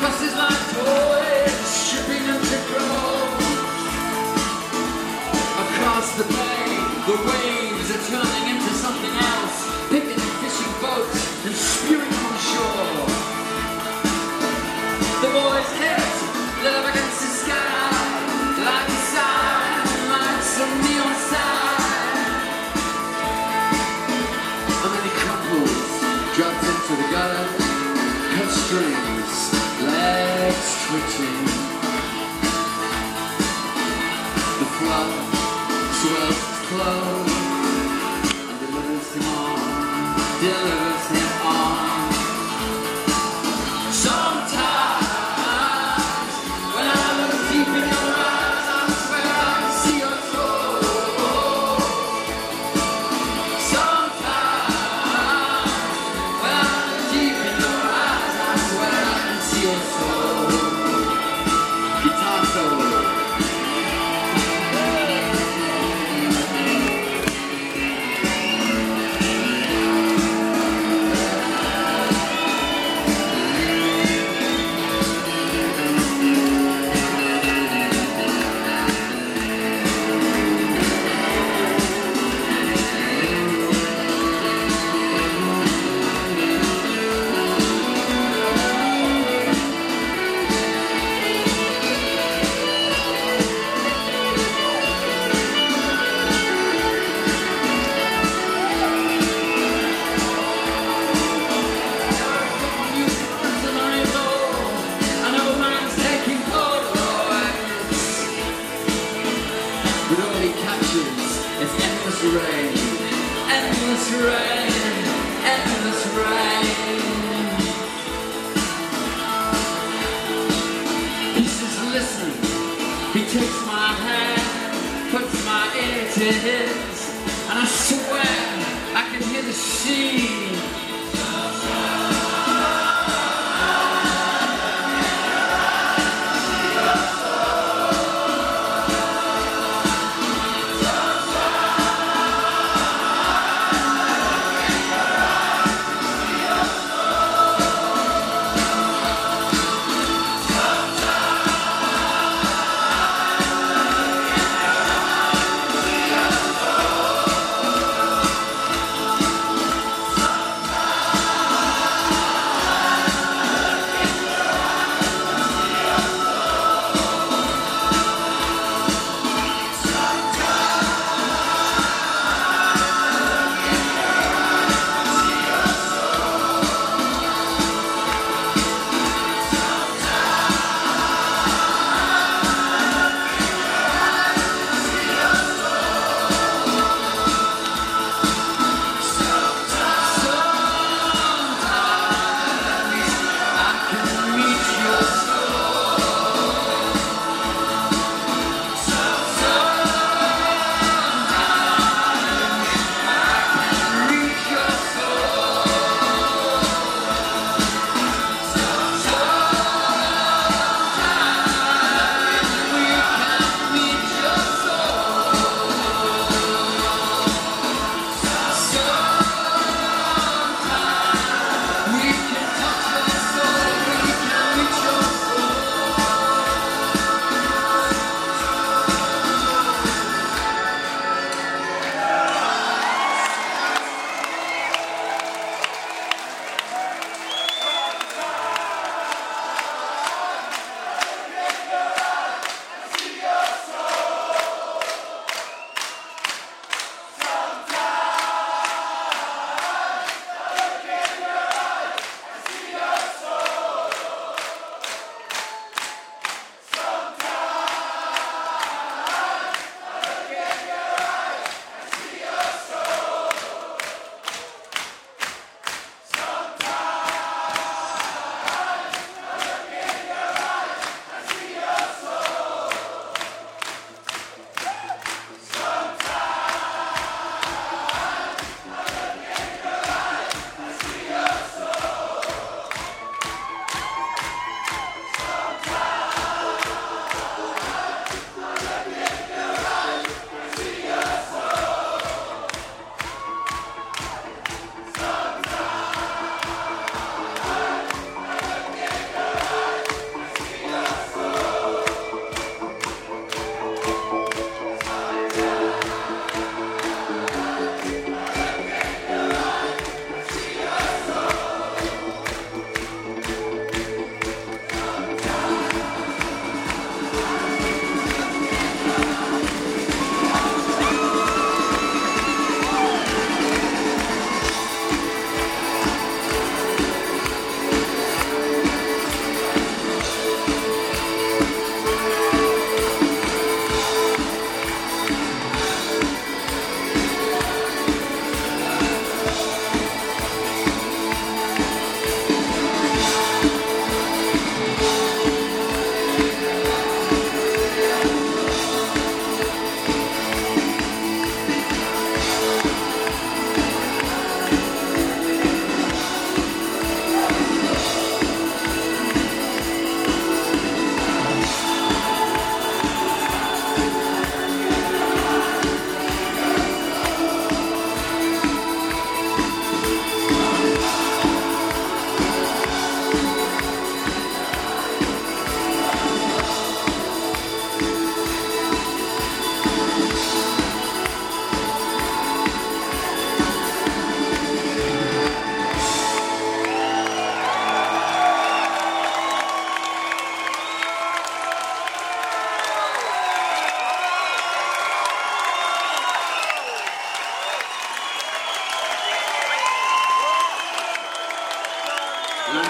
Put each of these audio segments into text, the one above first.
The bay, the waves are turning into something else, picking and fishing boats and spewing from shore. The boys' heads lit up against the sky, like a sign, like some neon sign. And many couples dropped into the gutter, cut strings, legs twitching. The flood swells close and delivers him on. Sometimes when I look deep in your eyes, I swear I can see your soul. Sometimes when I look deep in your eyes, I swear I can see your soul. Guitar solo. But all he captures is endless rain, endless rain, endless rain. He says, listen, he takes my hand, puts my ear to his, and I swear I can hear the sea.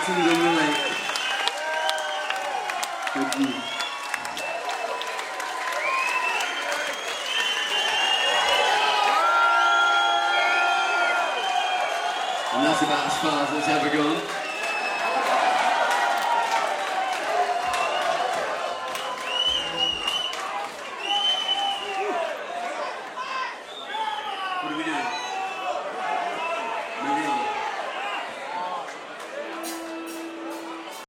Mountains and the lake. Thank you. And that's about as far as it's ever gone.